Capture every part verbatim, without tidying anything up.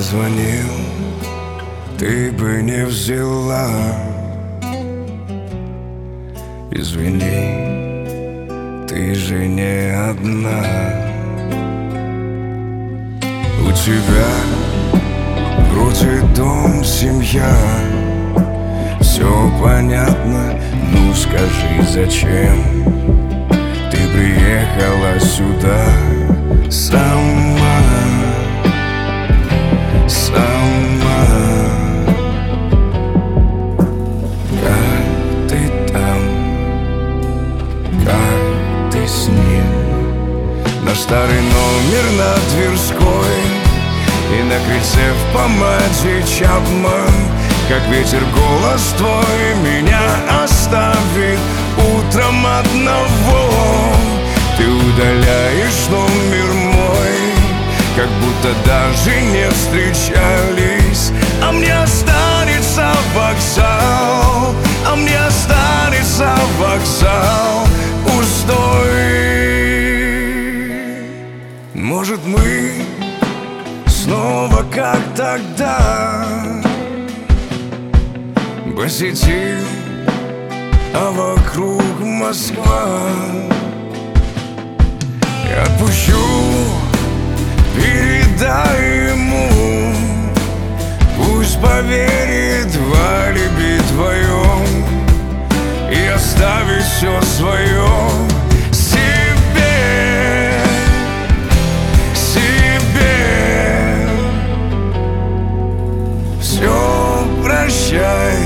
позвонил, ты бы не взяла. Извини, ты же не одна. У тебя вроде дом, семья, все понятно, ну скажи, зачем ты приехала сюда сама, сама? Как ты там, как ты с ним? Наш старый номер на Тверской и на крыльце в помаде Чапман. Как ветер голос твой меня оставит утром одного. Ты удаляешь номер мой, как будто даже не встречались. А мне останется вокзал, а мне останется вокзал пустой. Может, мы снова как тогда посетим, а вокруг Москва. Я отпущу, передай ему, пусть поверит в алиби твоем и оставит все свое себе, себе. Все, прощай,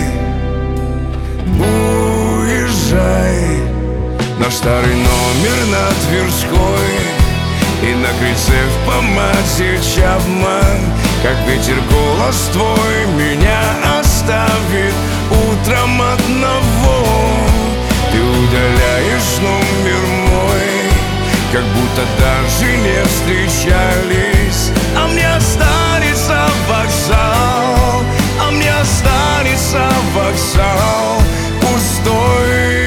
уезжай. Наш старый номер на Тверской и на крыльце в помаде Чапман. Как ветер голос твой меня оставит утром одного. Ты удаляешь номер мой, как будто даже не встречались. А мне останется вокзал, а мне останется вокзал пустой.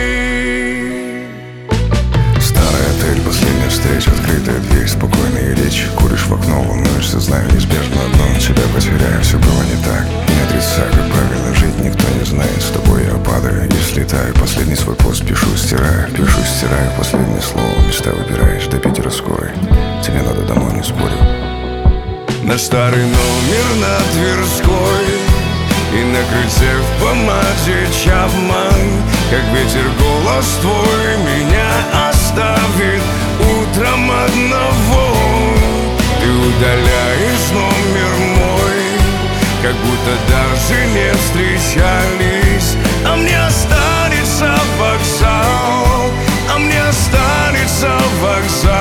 Последняя встреча, открытая дверь, спокойная речь. Куришь в окно, волнуешься, знаю, неизбежно одно. Тебя потеряю, все было не так. Не отрицай, как правильно жить, никто не знает. С тобой я падаю и слетаю. Последний свой пост пишу, стираю. Пишу, стираю, последнее слово. Места выбираешь, до Питера скорой. Тебе надо домой, не спорю. Наш старый номер на Тверской и на крыльце в помаде Чапман. Как ветер голос твой меня оставит утром одного. Ты удаляешь номер мой, как будто даже не встречались. А мне останется вокзал, а мне останется вокзал